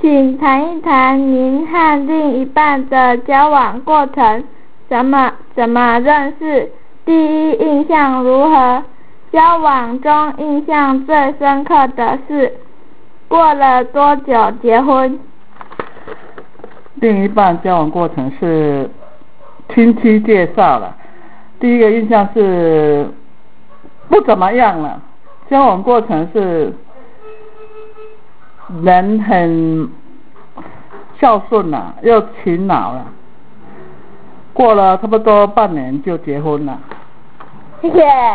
请谈一谈您和另一半的交往过程，怎么认识，第一印象如何，交往中印象最深刻的事，过了多久结婚？ 另一半交往过程是亲戚介绍了，第一个印象是不怎么样了，交往过程是人很孝顺了，又勤劳了，过了差不多半年就结婚了。 谢谢。